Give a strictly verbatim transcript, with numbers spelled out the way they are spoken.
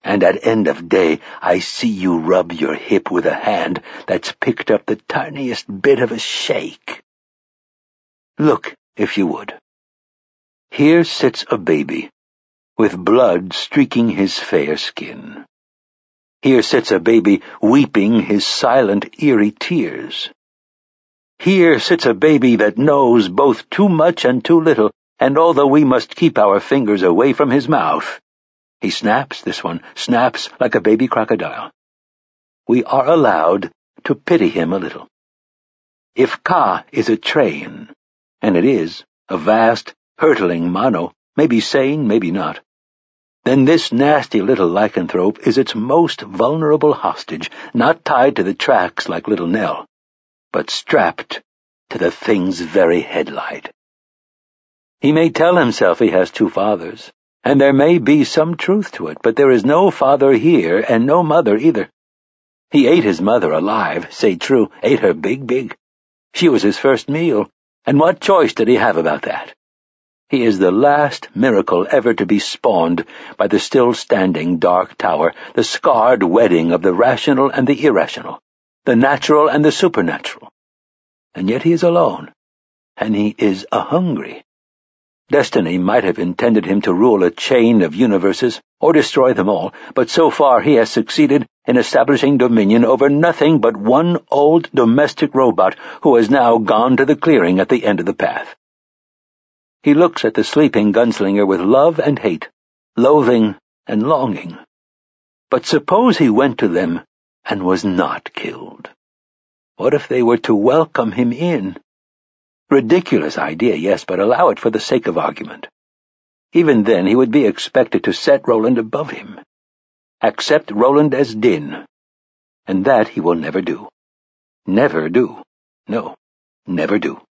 and at end of day I see you rub your hip with a hand that's picked up the tiniest bit of a shake. Look, if you would. Here sits a baby, with blood streaking his fair skin. Here sits a baby weeping his silent, eerie tears. Here sits a baby that knows both too much and too little, and although we must keep our fingers away from his mouth, he snaps, this one, snaps like a baby crocodile. We are allowed to pity him a little. If Ka is a train, and it is, a vast, hurtling mono, maybe sane, maybe not, then this nasty little lycanthrope is its most vulnerable hostage, not tied to the tracks like little Nell, but strapped to the thing's very headlight. He may tell himself he has two fathers, and there may be some truth to it, but there is no father here and no mother either. He ate his mother alive, say true, ate her big, big. She was his first meal, and what choice did he have about that? He is the last miracle ever to be spawned by the still-standing dark tower, the scarred wedding of the rational and the irrational, the natural and the supernatural. And yet he is alone, and he is a-hungry. Destiny might have intended him to rule a chain of universes, or destroy them all, but so far he has succeeded in establishing dominion over nothing but one old domestic robot who has now gone to the clearing at the end of the path. He looks at the sleeping gunslinger with love and hate, loathing and longing. But suppose he went to them and was not killed. What if they were to welcome him in? Ridiculous idea, yes, but allow it for the sake of argument. Even then he would be expected to set Roland above him. Accept Roland as Din. And that he will never do. Never do. No, never do.